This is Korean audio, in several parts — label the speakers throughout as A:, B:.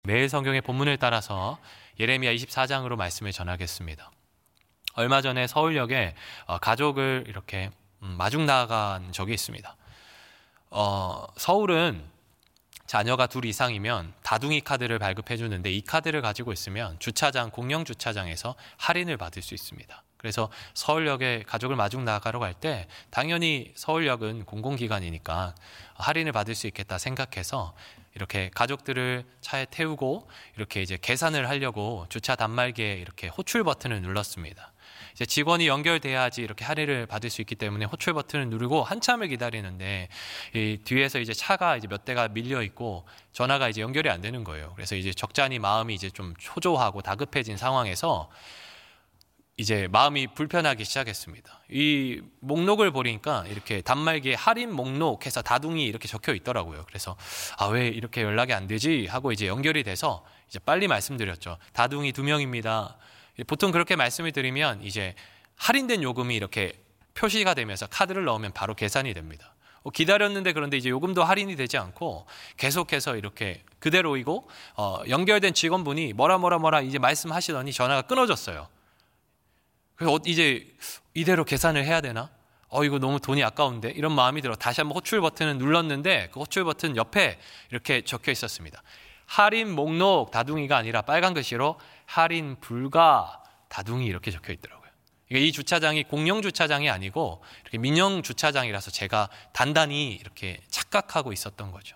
A: 매일 성경의 본문을 따라서 예레미야 24장으로 말씀을 전하겠습니다. 얼마 전에 서울역에 가족을 이렇게 마중 나간 적이 있습니다. 서울은 자녀가 둘 이상이면 다둥이 카드를 발급해 주는데 이 카드를 가지고 있으면 주차장, 공영 주차장에서 할인을 받을 수 있습니다. 그래서 서울역에 가족을 마중 나가러 갈 때 당연히 서울역은 공공기관이니까 할인을 받을 수 있겠다 생각해서 이렇게 가족들을 차에 태우고 이렇게 이제 계산을 하려고 주차 단말기에 이렇게 호출 버튼을 눌렀습니다. 이제 직원이 연결돼야지 이렇게 할인을 받을 수 있기 때문에 호출 버튼을 누르고 한참을 기다리는데 이 뒤에서 이제 차가 이제 몇 대가 밀려 있고 전화가 이제 연결이 안 되는 거예요. 그래서 이제 적잖이 마음이 이제 좀 초조하고 다급해진 상황에서 이제 마음이 불편하기 시작했습니다. 이 목록을 보니까 이렇게 단말기에 할인 목록 해서 다둥이 이렇게 적혀 있더라고요. 그래서 왜 이렇게 연락이 안 되지 하고 이제 연결이 돼서 이제 빨리 말씀드렸죠. 다둥이 2명입니다. 보통 그렇게 말씀을 드리면 이제 할인된 요금이 이렇게 표시가 되면서 카드를 넣으면 바로 계산이 됩니다. 기다렸는데 그런데 이제 요금도 할인이 되지 않고 계속해서 이렇게 그대로이고 연결된 직원분이 뭐라 이제 말씀하시더니 전화가 끊어졌어요. 그래서 이제 이대로 계산을 해야 되나? 이거 너무 돈이 아까운데? 이런 마음이 들어 다시 한번 호출 버튼을 눌렀는데 그 호출 버튼 옆에 이렇게 적혀 있었습니다. 할인 목록 다둥이가 아니라 빨간 글씨로 할인 불가 다둥이 이렇게 적혀 있더라고요. 이 주차장이 공영 주차장이 아니고 이렇게 민영 주차장이라서 제가 단단히 이렇게 착각하고 있었던 거죠.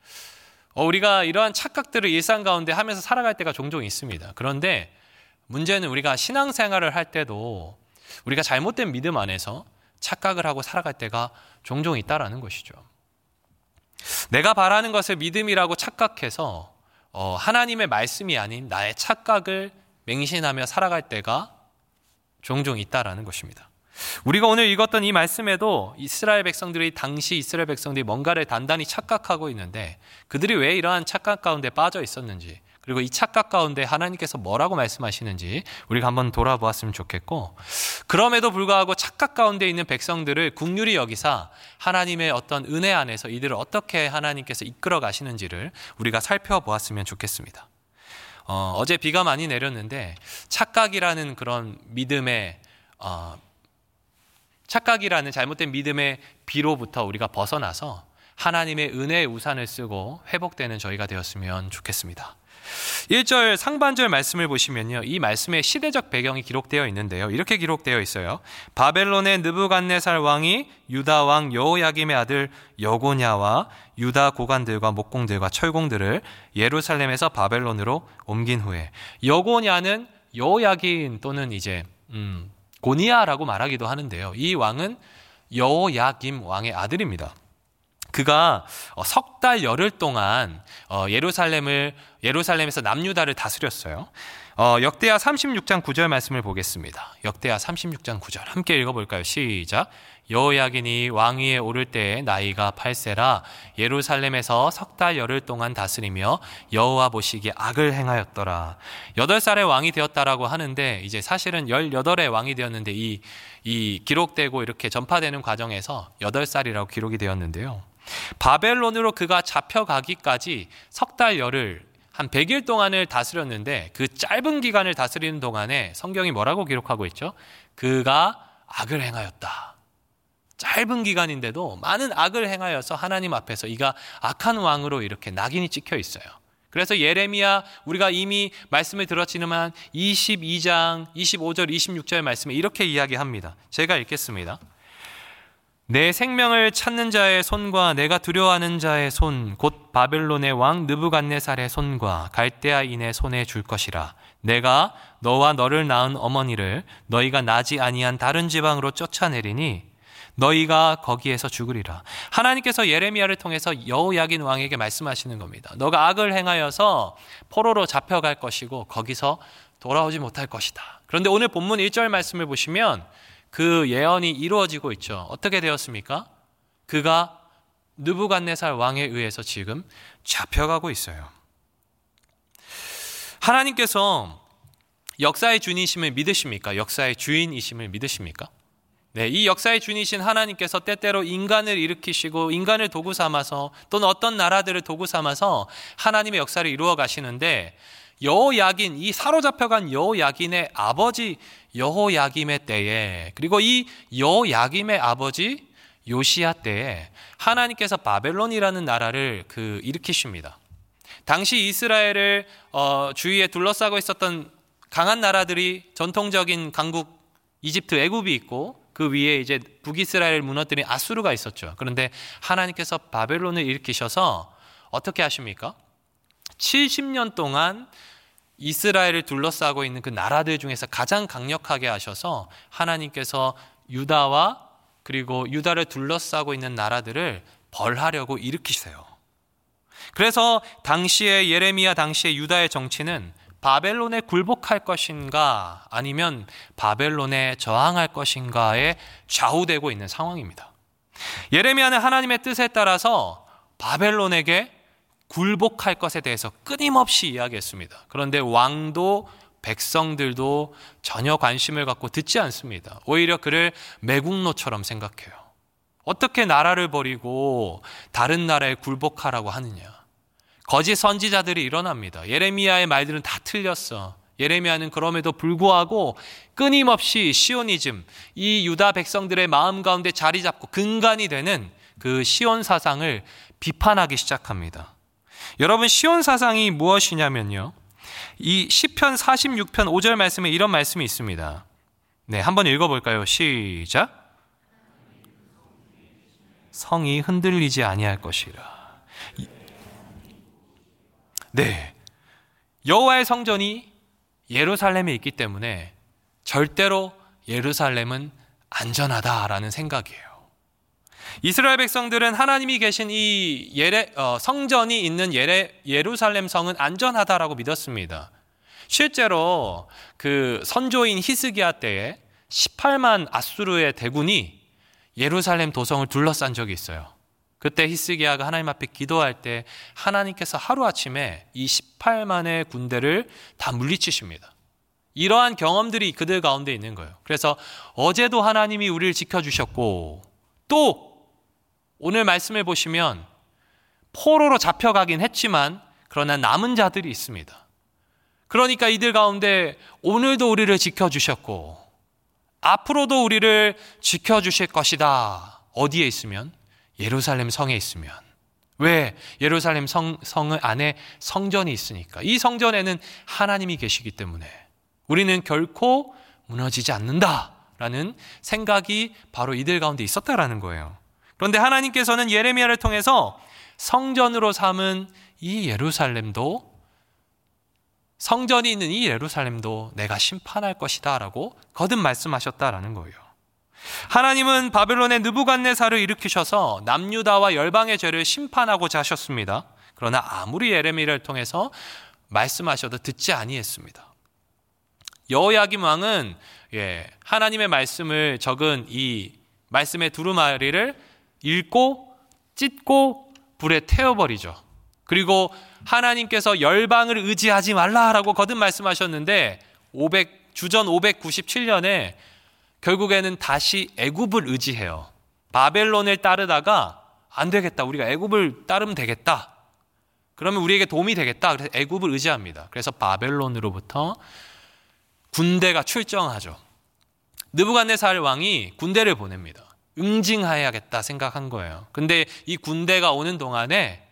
A: 우리가 이러한 착각들을 일상 가운데 하면서 살아갈 때가 종종 있습니다. 그런데 문제는 우리가 신앙생활을 할 때도 우리가 잘못된 믿음 안에서 착각을 하고 살아갈 때가 종종 있다라는 것이죠. 내가 바라는 것을 믿음이라고 착각해서 하나님의 말씀이 아닌 나의 착각을 맹신하며 살아갈 때가 종종 있다라는 것입니다. 우리가 오늘 읽었던 이 말씀에도 당시 이스라엘 백성들이 뭔가를 단단히 착각하고 있는데 그들이 왜 이러한 착각 가운데 빠져 있었는지, 그리고 이 착각 가운데 하나님께서 뭐라고 말씀하시는지 우리가 한번 돌아보았으면 좋겠고, 그럼에도 불구하고 착각 가운데 있는 백성들을 긍휼히 여기사 하나님의 어떤 은혜 안에서 이들을 어떻게 하나님께서 이끌어 가시는지를 우리가 살펴보았으면 좋겠습니다. 어제 비가 많이 내렸는데 착각이라는 그런 믿음의 착각이라는 잘못된 믿음의 비로부터 우리가 벗어나서 하나님의 은혜의 우산을 쓰고 회복되는 저희가 되었으면 좋겠습니다. 1절 상반절 말씀을 보시면요, 이 말씀의 시대적 배경이 기록되어 있는데요, 이렇게 기록되어 있어요. 바벨론의 느부갓네살 왕이 유다 왕 여호야김의 아들 여고냐와 유다 고관들과 목공들과 철공들을 예루살렘에서 바벨론으로 옮긴 후에, 여고냐는 여호야긴 또는 이제 고니야라고 말하기도 하는데요, 이 왕은 여호야김 왕의 아들입니다. 그가 석 달 열흘 동안 예루살렘에서 남유다를 다스렸어요. 역대하 36장 9절 말씀을 보겠습니다. 역대하 36장 9절 함께 읽어볼까요? 시작. 여호야긴이 왕위에 오를 때에 나이가 8세라 예루살렘에서 석 달 열흘 동안 다스리며 여호와 보시기에 악을 행하였더라. 8살의 왕이 되었다라고 하는데 이제 사실은 18의 왕이 되었는데 이 기록되고 이렇게 전파되는 과정에서 8살이라고 기록이 되었는데요, 바벨론으로 그가 잡혀가기까지 석 달 열흘 한 100일 동안을 다스렸는데 그 짧은 기간을 다스리는 동안에 성경이 뭐라고 기록하고 있죠? 그가 악을 행하였다. 짧은 기간인데도 많은 악을 행하여서 하나님 앞에서 이가 악한 왕으로 이렇게 낙인이 찍혀 있어요. 그래서 예레미야, 우리가 이미 말씀을 들었지만 22장 25절 26절 말씀에 이렇게 이야기합니다. 제가 읽겠습니다. 내 생명을 찾는 자의 손과 내가 두려워하는 자의 손, 곧 바벨론의 왕 느부갓네살의 손과 갈대아인의 손에 줄 것이라. 내가 너와 너를 낳은 어머니를 너희가 나지 아니한 다른 지방으로 쫓아내리니 너희가 거기에서 죽으리라. 하나님께서 예레미야를 통해서 여호야긴 왕에게 말씀하시는 겁니다. 너가 악을 행하여서 포로로 잡혀갈 것이고 거기서 돌아오지 못할 것이다. 그런데 오늘 본문 1절 말씀을 보시면 그 예언이 이루어지고 있죠. 어떻게 되었습니까? 그가 느부갓네살 왕에 의해서 지금 잡혀가고 있어요. 하나님께서 역사의 주인이심을 믿으십니까? 역사의 주인이심을 믿으십니까? 네, 이 역사의 주인이신 하나님께서 때때로 인간을 일으키시고 인간을 도구 삼아서 또는 어떤 나라들을 도구 삼아서 하나님의 역사를 이루어 가시는데, 여호야긴, 이 사로잡혀간 여호야긴의 아버지 여호야김의 때에, 그리고 이 여호야김의 아버지 요시야 때에 하나님께서 바벨론이라는 나라를 일으키십니다. 당시 이스라엘을 주위에 둘러싸고 있었던 강한 나라들이 전통적인 강국 이집트, 애굽이 있고, 그 위에 이제 북이스라엘을 무너뜨린 아수르가 있었죠. 그런데 하나님께서 바벨론을 일으키셔서 어떻게 하십니까? 70년 동안 이스라엘을 둘러싸고 있는 그 나라들 중에서 가장 강력하게 하셔서 하나님께서 유다와 그리고 유다를 둘러싸고 있는 나라들을 벌하려고 일으키세요. 그래서 당시의 예레미야 당시의 유다의 정치는 바벨론에 굴복할 것인가 아니면 바벨론에 저항할 것인가에 좌우되고 있는 상황입니다. 예레미야는 하나님의 뜻에 따라서 바벨론에게 굴복할 것에 대해서 끊임없이 이야기했습니다. 그런데 왕도 백성들도 전혀 관심을 갖고 듣지 않습니다. 오히려 그를 매국노처럼 생각해요. 어떻게 나라를 버리고 다른 나라에 굴복하라고 하느냐. 거짓 선지자들이 일어납니다. 예레미야의 말들은 다 틀렸어. 예레미야는 그럼에도 불구하고 끊임없이 시오니즘, 이 유다 백성들의 마음 가운데 자리 잡고 근간이 되는 그 시온 사상을 비판하기 시작합니다. 여러분, 시온 사상이 무엇이냐면요, 이 시편 46편 5절 말씀에 이런 말씀이 있습니다. 네, 한번 읽어볼까요? 시작. 성이 흔들리지 아니할 것이라. 네, 여호와의 성전이 예루살렘에 있기 때문에 절대로 예루살렘은 안전하다라는 생각이에요. 이스라엘 백성들은 하나님이 계신 이 성전이 있는 예루살렘 성은 안전하다라고 믿었습니다. 실제로 그 선조인 히스기야 때에 18만 아수르의 대군이 예루살렘 도성을 둘러싼 적이 있어요. 그때 히스기야가 하나님 앞에 기도할 때 하나님께서 하루아침에 이 18만의 군대를 다 물리치십니다. 이러한 경험들이 그들 가운데 있는 거예요. 그래서 어제도 하나님이 우리를 지켜주셨고, 또 오늘 말씀을 보시면 포로로 잡혀가긴 했지만 그러나 남은 자들이 있습니다. 그러니까 이들 가운데 오늘도 우리를 지켜주셨고 앞으로도 우리를 지켜주실 것이다. 어디에 있으면? 예루살렘 성에 있으면. 왜? 예루살렘 성 안에 성전이 있으니까. 이 성전에는 하나님이 계시기 때문에 우리는 결코 무너지지 않는다라는 생각이 바로 이들 가운데 있었다라는 거예요. 그런데 하나님께서는 예레미야를 통해서 성전으로 삼은 이 예루살렘도, 성전이 있는 이 예루살렘도 내가 심판할 것이다 라고 거듭 말씀하셨다라는 거예요. 하나님은 바벨론의 느부갓네살을 일으키셔서 남유다와 열방의 죄를 심판하고자 하셨습니다. 그러나 아무리 예레미야를 통해서 말씀하셔도 듣지 아니했습니다. 여호야김 왕은 하나님의 말씀을 적은 이 말씀의 두루마리를 읽고 찢고 불에 태워버리죠. 그리고 하나님께서 열방을 의지하지 말라라고 거듭 말씀하셨는데 주전 597년에 결국에는 다시 애굽을 의지해요. 바벨론을 따르다가 안 되겠다. 우리가 애굽을 따르면 되겠다. 그러면 우리에게 도움이 되겠다. 그래서 애굽을 의지합니다. 그래서 바벨론으로부터 군대가 출정하죠. 느부갓네살 왕이 군대를 보냅니다. 응징해야겠다 생각한 거예요. 근데 이 군대가 오는 동안에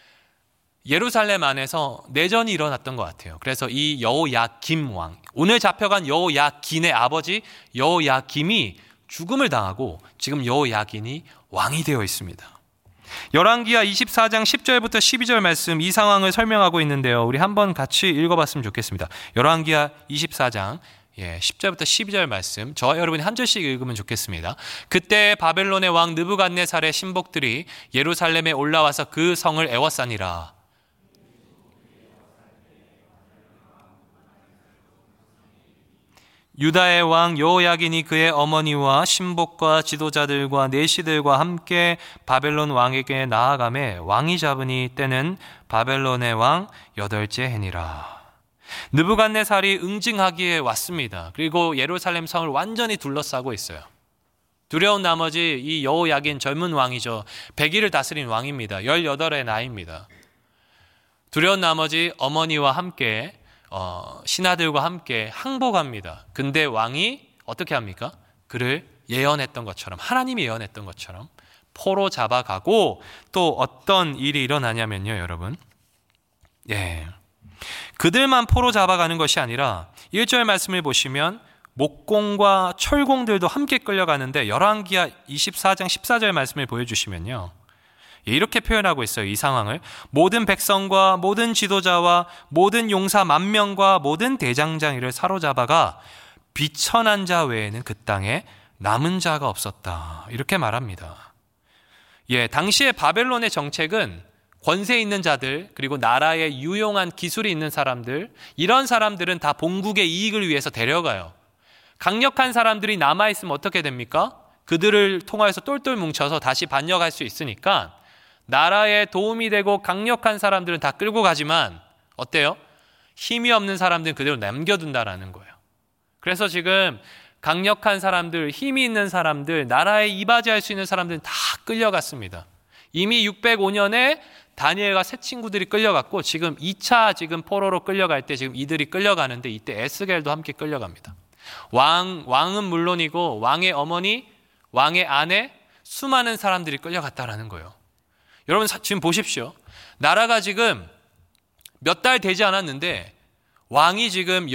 A: 예루살렘 안에서 내전이 일어났던 것 같아요. 그래서 이 여호야김 왕, 오늘 잡혀간 여호야긴의 아버지 여호야김이 죽음을 당하고 지금 여호야긴이 왕이 되어 있습니다. 열왕기하 24장 10절부터 12절 말씀, 이 상황을 설명하고 있는데요. 우리 한번 같이 읽어봤으면 좋겠습니다. 열왕기하 24장 10절부터 12절 말씀, 저와 여러분이 한 절씩 읽으면 좋겠습니다. 그때 바벨론의 왕 느부갓네살의 신복들이 예루살렘에 올라와서 그 성을 애워싸니라. 유다의 왕 여호야긴이 그의 어머니와 신복과 지도자들과 내시들과 함께 바벨론 왕에게 나아가매 왕이 잡으니 때는 바벨론의 왕 8째 해니라. 느부갓네살이 응징하기에 왔습니다. 그리고 예루살렘 성을 완전히 둘러싸고 있어요. 두려운 나머지 이 여호야긴 젊은 왕이죠. 100일을 다스린 왕입니다. 18의 나이입니다. 두려운 나머지 어머니와 함께 신하들과 함께 항복합니다. 근데 왕이 어떻게 합니까? 그를 예언했던 것처럼, 하나님이 예언했던 것처럼 포로 잡아가고, 또 어떤 일이 일어나냐면요, 여러분. 그들만 포로 잡아가는 것이 아니라 1절 말씀을 보시면 목공과 철공들도 함께 끌려가는데, 열왕기하 24장 14절 말씀을 보여주시면요, 이렇게 표현하고 있어요. 이 상황을 모든 백성과 모든 지도자와 모든 용사 10,000명과 모든 대장장이를 사로잡아가 비천한 자 외에는 그 땅에 남은 자가 없었다, 이렇게 말합니다. 당시의 바벨론의 정책은 권세 있는 자들, 그리고 나라에 유용한 기술이 있는 사람들, 이런 사람들은 다 본국의 이익을 위해서 데려가요. 강력한 사람들이 남아있으면 어떻게 됩니까? 그들을 통하여서 똘똘 뭉쳐서 다시 반역할 수 있으니까 나라에 도움이 되고 강력한 사람들은 다 끌고 가지만 어때요? 힘이 없는 사람들은 그대로 남겨둔다라는 거예요. 그래서 지금 강력한 사람들, 힘이 있는 사람들, 나라에 이바지할 수 있는 사람들은 다 끌려갔습니다. 이미 605년에 다니엘과 세 친구들이 끌려갔고, 지금 2차 지금 포로로 끌려갈 때 지금 이들이 끌려가는데, 이때 에스겔도 함께 끌려갑니다. 왕은 물론이고 왕의 어머니, 왕의 아내, 수많은 사람들이 끌려갔다라는 거예요. 여러분 지금 보십시오. 나라가 지금 몇 달 되지 않았는데 왕이 지금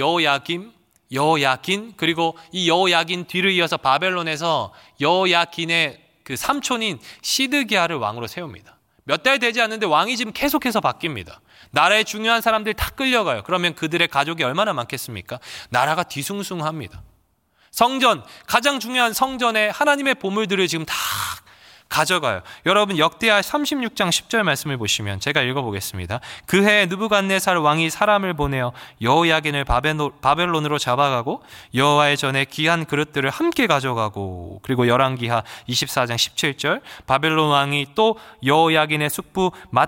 A: 여호야긴, 그리고 이 여호야긴 뒤를 이어서 바벨론에서 여호야긴의 그 삼촌인 시드기야를 왕으로 세웁니다. 몇 달 되지 않는데 왕이 지금 계속해서 바뀝니다. 나라의 중요한 사람들이 다 끌려가요. 그러면 그들의 가족이 얼마나 많겠습니까? 나라가 뒤숭숭합니다. 성전, 가장 중요한 성전에 하나님의 보물들을 지금 다 가져가요. 여러분 역대하 36장 10절 말씀을 보시면, 제가 읽어보겠습니다. 그 해에 느부갓네살 왕이 사람을 보내어 여호야긴을 바벨론으로 잡아가고 여호와의 전에 귀한 그릇들을 함께 가져가고, 그리고 열왕기하 24장 17절 바벨론 왕이 또 여호야긴의 숙부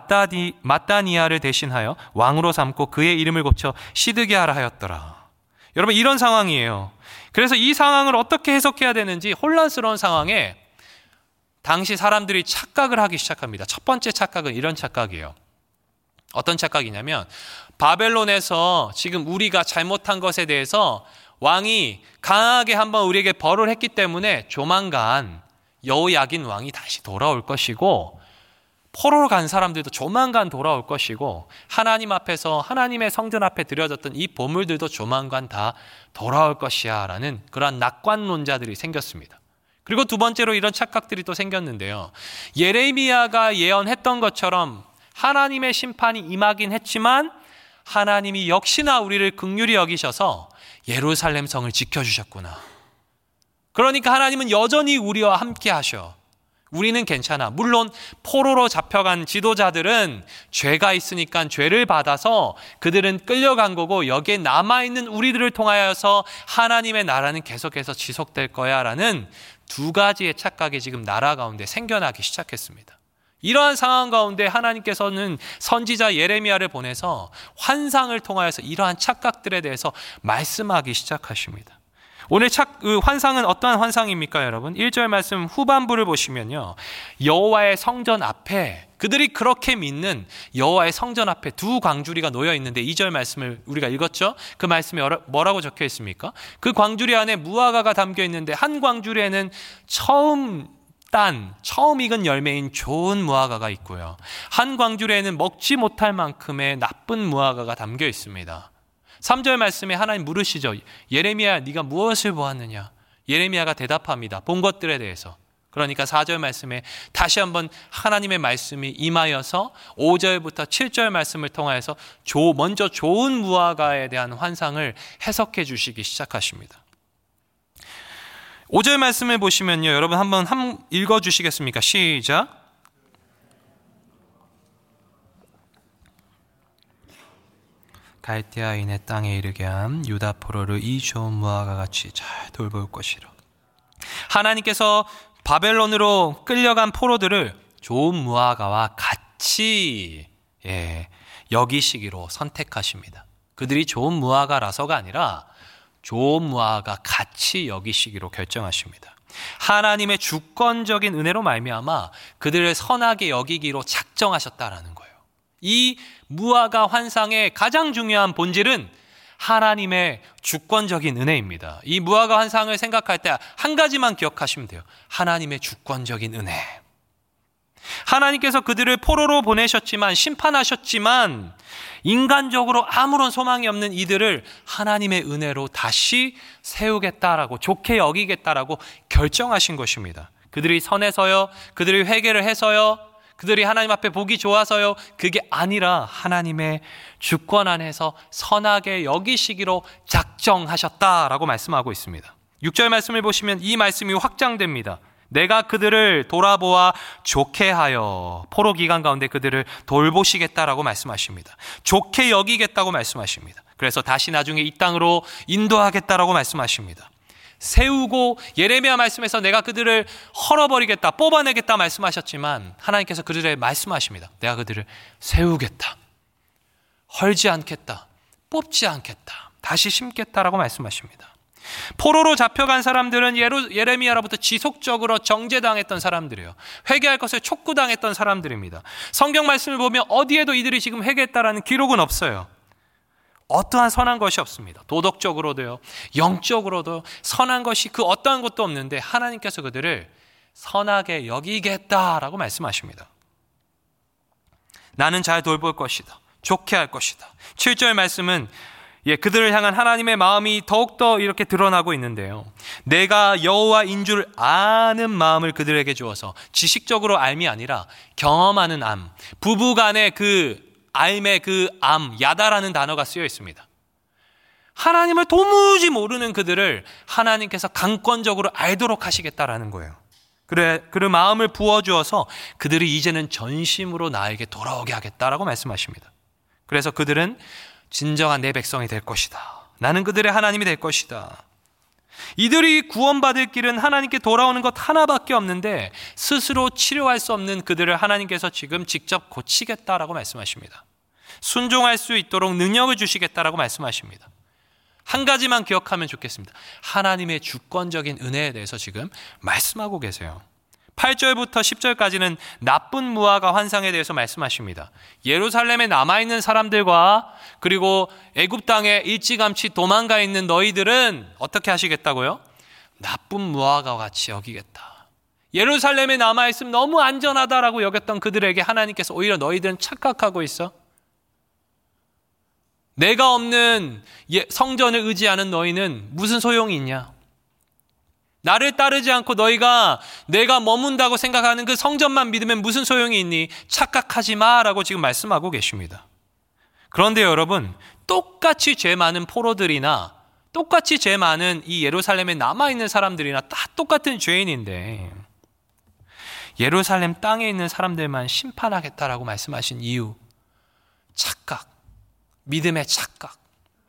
A: 마따니아를 대신하여 왕으로 삼고 그의 이름을 고쳐 시드기야라 하였더라. 여러분 이런 상황이에요. 그래서 이 상황을 어떻게 해석해야 되는지 혼란스러운 상황에 당시 사람들이 착각을 하기 시작합니다. 첫 번째 착각은 이런 착각이에요. 어떤 착각이냐면, 바벨론에서 지금 우리가 잘못한 것에 대해서 왕이 강하게 한번 우리에게 벌을 했기 때문에 조만간 여호야긴 왕이 다시 돌아올 것이고, 포로로 간 사람들도 조만간 돌아올 것이고, 하나님 앞에서 하나님의 성전 앞에 드려졌던 이 보물들도 조만간 다 돌아올 것이야 라는 그러한 낙관론자들이 생겼습니다. 그리고 두 번째로 이런 착각들이 또 생겼는데요. 예레미야가 예언했던 것처럼 하나님의 심판이 임하긴 했지만 하나님이 역시나 우리를 긍휼히 여기셔서 예루살렘 성을 지켜주셨구나. 그러니까 하나님은 여전히 우리와 함께 하셔. 우리는 괜찮아. 물론 포로로 잡혀간 지도자들은 죄가 있으니까 죄를 받아서 그들은 끌려간 거고, 여기에 남아있는 우리들을 통하여서 하나님의 나라는 계속해서 지속될 거야 라는 두 가지의 착각이 지금 나라 가운데 생겨나기 시작했습니다. 이러한 상황 가운데 하나님께서는 선지자 예레미야를 보내서 환상을 통하여서 이러한 착각들에 대해서 말씀하기 시작하십니다. 오늘 환상은 어떠한 환상입니까, 여러분? 1절 말씀 후반부를 보시면요, 여호와의 성전 앞에, 그들이 그렇게 믿는 여호와의 성전 앞에 두 광주리가 놓여 있는데, 2절 말씀을 우리가 읽었죠? 그 말씀에 뭐라고 적혀 있습니까? 그 광주리 안에 무화과가 담겨 있는데, 한 광주리에는 처음 익은 열매인 좋은 무화과가 있고요, 한 광주리에는 먹지 못할 만큼의 나쁜 무화과가 담겨 있습니다. 3절 말씀에 하나님 물으시죠. 예레미야, 네가 무엇을 보았느냐? 예레미야가 대답합니다. 본 것들에 대해서. 그러니까 4절 말씀에 다시 한번 하나님의 말씀이 임하여서 5절부터 7절 말씀을 통하여서 먼저 좋은 무화과에 대한 환상을 해석해 주시기 시작하십니다. 5절 말씀을 보시면요, 여러분 한번 읽어주시겠습니까? 시작. 갈대아인의 땅에 이르게 함 유다 포로를 이 좋은 무화과 같이 잘 돌볼 것이라. 하나님께서 바벨론으로 끌려간 포로들을 좋은 무화과와 같이 여기시기로 선택하십니다. 그들이 좋은 무화과라서가 아니라 좋은 무화과 같이 여기시기로 결정하십니다. 하나님의 주권적인 은혜로 말미암아 그들을 선하게 여기기로 작정하셨다라는 거예요. 이 무화과 환상의 가장 중요한 본질은 하나님의 주권적인 은혜입니다. 이 무화과 환상을 생각할 때 한 가지만 기억하시면 돼요. 하나님의 주권적인 은혜. 하나님께서 그들을 포로로 보내셨지만, 심판하셨지만, 인간적으로 아무런 소망이 없는 이들을 하나님의 은혜로 다시 세우겠다라고, 좋게 여기겠다라고 결정하신 것입니다. 그들이 선해서요, 그들이 회개를 해서요, 그들이 하나님 앞에 보기 좋아서요, 그게 아니라 하나님의 주권 안에서 선하게 여기시기로 작정하셨다라고 말씀하고 있습니다. 6절 말씀을 보시면 이 말씀이 확장됩니다. 내가 그들을 돌아보아 좋게 하여 포로 기간 가운데 그들을 돌보시겠다라고 말씀하십니다. 좋게 여기겠다고 말씀하십니다. 그래서 다시 나중에 이 땅으로 인도하겠다라고 말씀하십니다. 세우고, 예레미야 말씀에서 내가 그들을 헐어버리겠다, 뽑아내겠다 말씀하셨지만 하나님께서 그들에게 말씀하십니다. 내가 그들을 세우겠다, 헐지 않겠다, 뽑지 않겠다, 다시 심겠다라고 말씀하십니다. 포로로 잡혀간 사람들은 예레미야로부터 지속적으로 정죄당했던 사람들이에요. 회개할 것을 촉구당했던 사람들입니다. 성경 말씀을 보면 어디에도 이들이 지금 회개했다라는 기록은 없어요. 어떠한 선한 것이 없습니다. 도덕적으로도요, 영적으로도 선한 것이 그 어떠한 것도 없는데 하나님께서 그들을 선하게 여기겠다라고 말씀하십니다. 나는 잘 돌볼 것이다, 좋게 할 것이다. 7절 말씀은 그들을 향한 하나님의 마음이 더욱더 이렇게 드러나고 있는데요. 내가 여호와인 줄 아는 마음을 그들에게 주어서, 지식적으로 알미 아니라 경험하는 암, 부부간의 그 알의 그 암, 야다라는 단어가 쓰여 있습니다. 하나님을 도무지 모르는 그들을 하나님께서 강권적으로 알도록 하시겠다라는 거예요. 그 마음을 부어주어서 그들이 이제는 전심으로 나에게 돌아오게 하겠다라고 말씀하십니다. 그래서 그들은 진정한 내 백성이 될 것이다. 나는 그들의 하나님이 될 것이다. 이들이 구원받을 길은 하나님께 돌아오는 것 하나밖에 없는데 스스로 치료할 수 없는 그들을 하나님께서 지금 직접 고치겠다라고 말씀하십니다. 순종할 수 있도록 능력을 주시겠다라고 말씀하십니다. 한 가지만 기억하면 좋겠습니다. 하나님의 주권적인 은혜에 대해서 지금 말씀하고 계세요. 8절부터 10절까지는 나쁜 무화과 환상에 대해서 말씀하십니다. 예루살렘에 남아있는 사람들과 그리고 애굽 땅에 일찌감치 도망가 있는 너희들은 어떻게 하시겠다고요? 나쁜 무화과 같이 여기겠다. 예루살렘에 남아있으면 너무 안전하다라고 여겼던 그들에게 하나님께서 오히려 너희들은 착각하고 있어. 내가 없는 성전을 의지하는 너희는 무슨 소용이 있냐? 나를 따르지 않고 너희가 내가 머문다고 생각하는 그 성전만 믿으면 무슨 소용이 있니? 착각하지 마라고 지금 말씀하고 계십니다. 그런데 여러분, 똑같이 죄 많은 포로들이나 똑같이 죄 많은 이 예루살렘에 남아있는 사람들이나 다 똑같은 죄인인데 예루살렘 땅에 있는 사람들만 심판하겠다라고 말씀하신 이유, 착각, 믿음의 착각.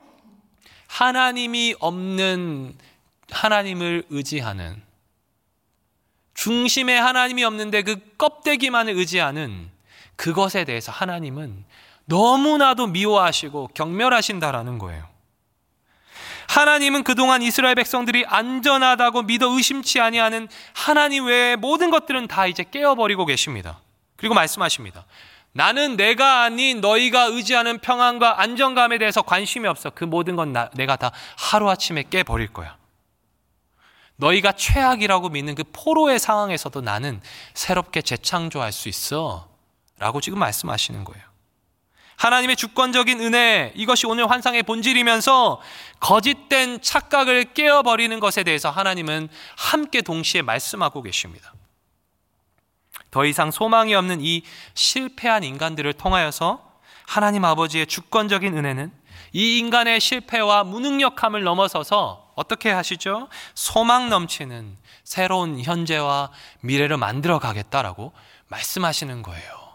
A: 하나님이 없는, 하나님을 의지하는, 중심에 하나님이 없는데 그 껍데기만을 의지하는 그것에 대해서 하나님은 너무나도 미워하시고 경멸하신다라는 거예요. 하나님은 그동안 이스라엘 백성들이 안전하다고 믿어 의심치 아니하는 하나님 외의 모든 것들은 다 이제 깨어버리고 계십니다. 그리고 말씀하십니다. 나는 내가 아닌 너희가 의지하는 평안과 안정감에 대해서 관심이 없어. 그 모든 건 내가 다 하루아침에 깨버릴 거야. 너희가 최악이라고 믿는 그 포로의 상황에서도 나는 새롭게 재창조할 수 있어 라고 지금 말씀하시는 거예요. 하나님의 주권적인 은혜, 이것이 오늘 환상의 본질이면서 거짓된 착각을 깨어버리는 것에 대해서 하나님은 함께 동시에 말씀하고 계십니다. 더 이상 소망이 없는 이 실패한 인간들을 통하여서 하나님 아버지의 주권적인 은혜는 이 인간의 실패와 무능력함을 넘어서서 어떻게 하시죠? 소망 넘치는 새로운 현재와 미래를 만들어 가겠다라고 말씀하시는 거예요.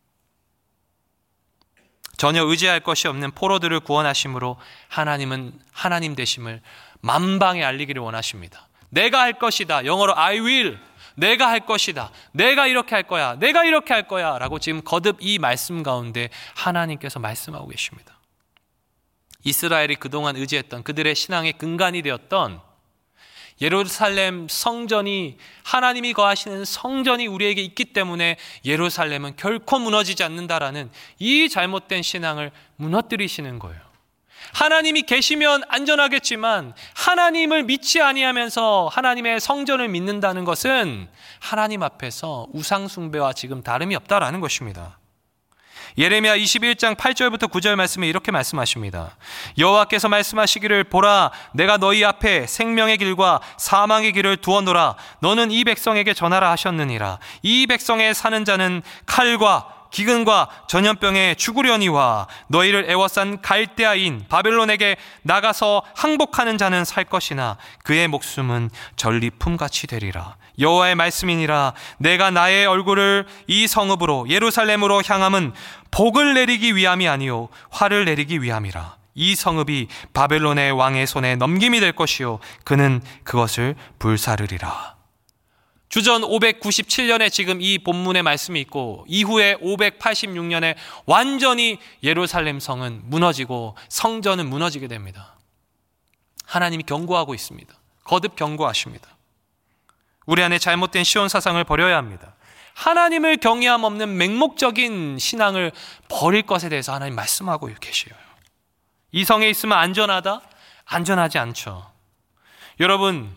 A: 전혀 의지할 것이 없는 포로들을 구원하심으로 하나님은 하나님 되심을 만방에 알리기를 원하십니다. 내가 할 것이다. 영어로 I will. 내가 할 것이다. 내가 이렇게 할 거야. 내가 이렇게 할 거야. 라고 지금 거듭 이 말씀 가운데 하나님께서 말씀하고 계십니다. 이스라엘이 그동안 의지했던 그들의 신앙의 근간이 되었던 예루살렘 성전이, 하나님이 거하시는 성전이 우리에게 있기 때문에 예루살렘은 결코 무너지지 않는다라는 이 잘못된 신앙을 무너뜨리시는 거예요. 하나님이 계시면 안전하겠지만 하나님을 믿지 아니하면서 하나님의 성전을 믿는다는 것은 하나님 앞에서 우상 숭배와 지금 다름이 없다라는 것입니다. 예레미야 21장 8절부터 9절 말씀에 이렇게 말씀하십니다. 여호와께서 말씀하시기를, 보라, 내가 너희 앞에 생명의 길과 사망의 길을 두어놓으라. 너는 이 백성에게 전하라 하셨느니라. 이 백성에 사는 자는 칼과 기근과 전염병에 죽으려니와 너희를 애워싼 갈대아인 바벨론에게 나가서 항복하는 자는 살 것이나 그의 목숨은 전리품같이 되리라. 여호와의 말씀이니라. 내가 나의 얼굴을 이 성읍으로 예루살렘으로 향함은 복을 내리기 위함이 아니요 화를 내리기 위함이라. 이 성읍이 바벨론의 왕의 손에 넘김이 될 것이요 그는 그것을 불사르리라. 주전 597년에 지금 이 본문의 말씀이 있고 이후에 586년에 완전히 예루살렘 성은 무너지고 성전은 무너지게 됩니다. 하나님이 경고하고 있습니다. 거듭 경고하십니다. 우리 안에 잘못된 시온 사상을 버려야 합니다. 하나님을 경외함 없는 맹목적인 신앙을 버릴 것에 대해서 하나님 말씀하고 계셔요. 이 성에 있으면 안전하다? 안전하지 않죠. 여러분,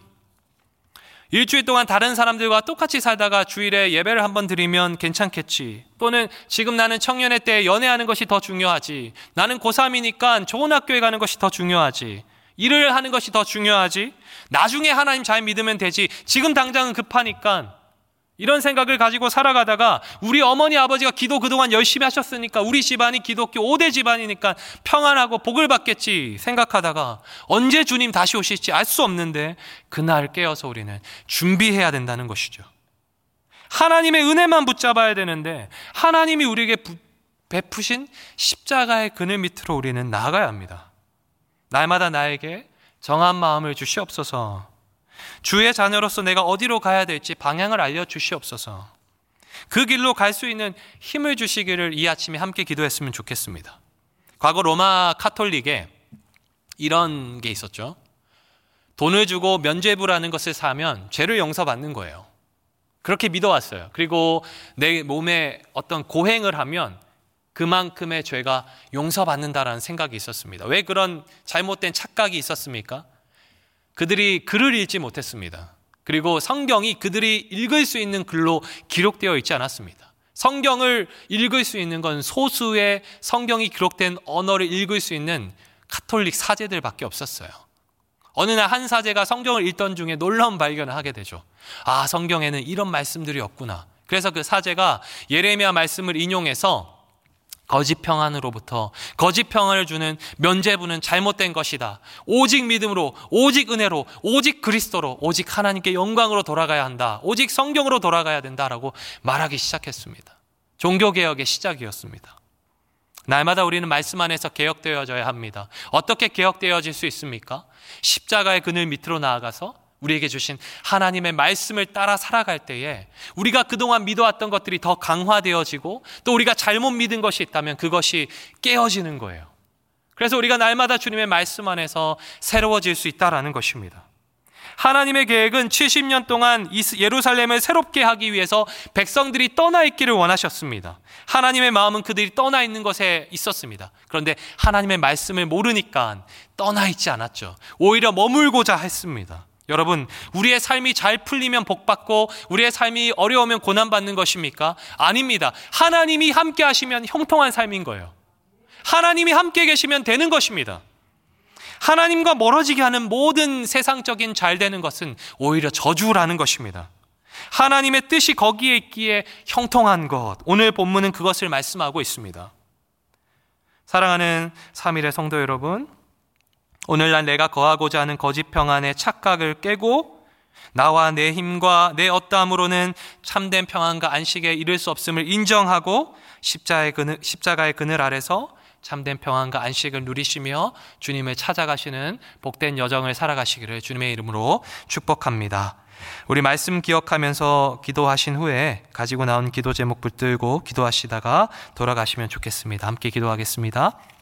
A: 일주일 동안 다른 사람들과 똑같이 살다가 주일에 예배를 한번 드리면 괜찮겠지. 또는 지금 나는 청년의 때 연애하는 것이 더 중요하지. 나는 고3이니까 좋은 학교에 가는 것이 더 중요하지. 일을 하는 것이 더 중요하지. 나중에 하나님 잘 믿으면 되지. 지금 당장은 급하니까. 이런 생각을 가지고 살아가다가 우리 어머니 아버지가 기도 그동안 열심히 하셨으니까 우리 집안이 기독교 5대 집안이니까 평안하고 복을 받겠지 생각하다가 언제 주님 다시 오실지 알 수 없는데 그날 깨어서 우리는 준비해야 된다는 것이죠. 하나님의 은혜만 붙잡아야 되는데 하나님이 우리에게 베푸신 십자가의 그늘 밑으로 우리는 나아가야 합니다. 날마다 나에게 정한 마음을 주시옵소서. 주의 자녀로서 내가 어디로 가야 될지 방향을 알려주시옵소서. 그 길로 갈 수 있는 힘을 주시기를 이 아침에 함께 기도했으면 좋겠습니다. 과거 로마 카톨릭에 이런 게 있었죠. 돈을 주고 면죄부라는 것을 사면 죄를 용서받는 거예요. 그렇게 믿어왔어요. 그리고 내 몸에 어떤 고행을 하면 그만큼의 죄가 용서받는다라는 생각이 있었습니다. 왜 그런 잘못된 착각이 있었습니까? 그들이 글을 읽지 못했습니다. 그리고 성경이 그들이 읽을 수 있는 글로 기록되어 있지 않았습니다. 성경을 읽을 수 있는 건 소수의 성경이 기록된 언어를 읽을 수 있는 카톨릭 사제들밖에 없었어요. 어느 날 한 사제가 성경을 읽던 중에 놀라운 발견을 하게 되죠. 아, 성경에는 이런 말씀들이 없구나. 그래서 그 사제가 예레미야 말씀을 인용해서 거짓 평안으로부터 거짓 평안을 주는 면죄부는 잘못된 것이다. 오직 믿음으로, 오직 은혜로, 오직 그리스도로, 오직 하나님께 영광으로 돌아가야 한다. 오직 성경으로 돌아가야 된다라고 말하기 시작했습니다. 종교개혁의 시작이었습니다. 날마다 우리는 말씀 안에서 개혁되어져야 합니다. 어떻게 개혁되어질 수 있습니까? 십자가의 그늘 밑으로 나아가서 우리에게 주신 하나님의 말씀을 따라 살아갈 때에 우리가 그동안 믿어왔던 것들이 더 강화되어지고 또 우리가 잘못 믿은 것이 있다면 그것이 깨어지는 거예요. 그래서 우리가 날마다 주님의 말씀 안에서 새로워질 수 있다는 것입니다. 하나님의 계획은 70년 동안 예루살렘을 새롭게 하기 위해서 백성들이 떠나 있기를 원하셨습니다. 하나님의 마음은 그들이 떠나 있는 것에 있었습니다. 그런데 하나님의 말씀을 모르니까 떠나 있지 않았죠. 오히려 머물고자 했습니다. 여러분, 우리의 삶이 잘 풀리면 복받고 우리의 삶이 어려우면 고난받는 것입니까? 아닙니다. 하나님이 함께 하시면 형통한 삶인 거예요. 하나님이 함께 계시면 되는 것입니다. 하나님과 멀어지게 하는 모든 세상적인 잘 되는 것은 오히려 저주라는 것입니다. 하나님의 뜻이 거기에 있기에 형통한 것, 오늘 본문은 그것을 말씀하고 있습니다. 사랑하는 3일의 성도 여러분, 오늘날 내가 거하고자 하는 거짓 평안의 착각을 깨고 나와 내 힘과 내 어떠함으로는 참된 평안과 안식에 이를 수 없음을 인정하고 십자가의 그늘 아래서 참된 평안과 안식을 누리시며 주님을 찾아가시는 복된 여정을 살아가시기를 주님의 이름으로 축복합니다. 우리 말씀 기억하면서 기도하신 후에 가지고 나온 기도 제목 붙들고 기도하시다가 돌아가시면 좋겠습니다. 함께 기도하겠습니다.